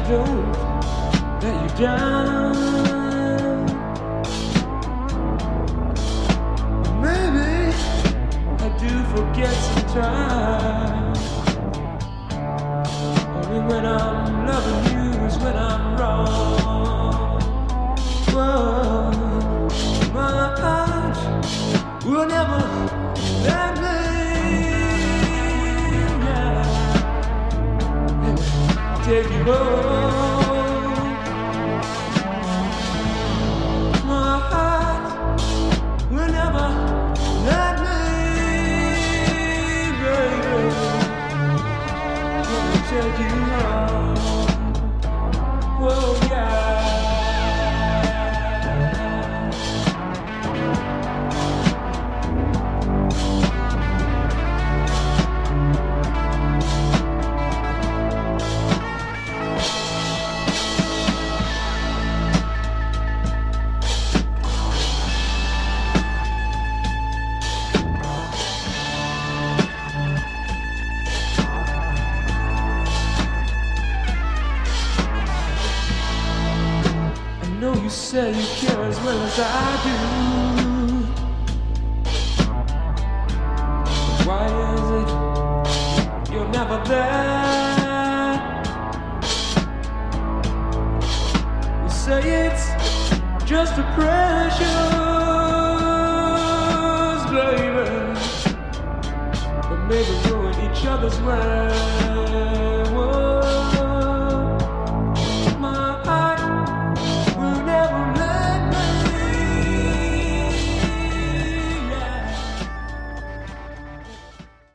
don't let you down. Maybe I do forget sometimes. Only when I'm loving you is when I'm wrong. Whoa, my heart will never let me. Take you home. My heart will never let me, baby. Gonna take you home. Oh yeah. You say you care as well as I do. Why is it you're never there? You say it's just a precious, baby, but maybe ruin each other's way.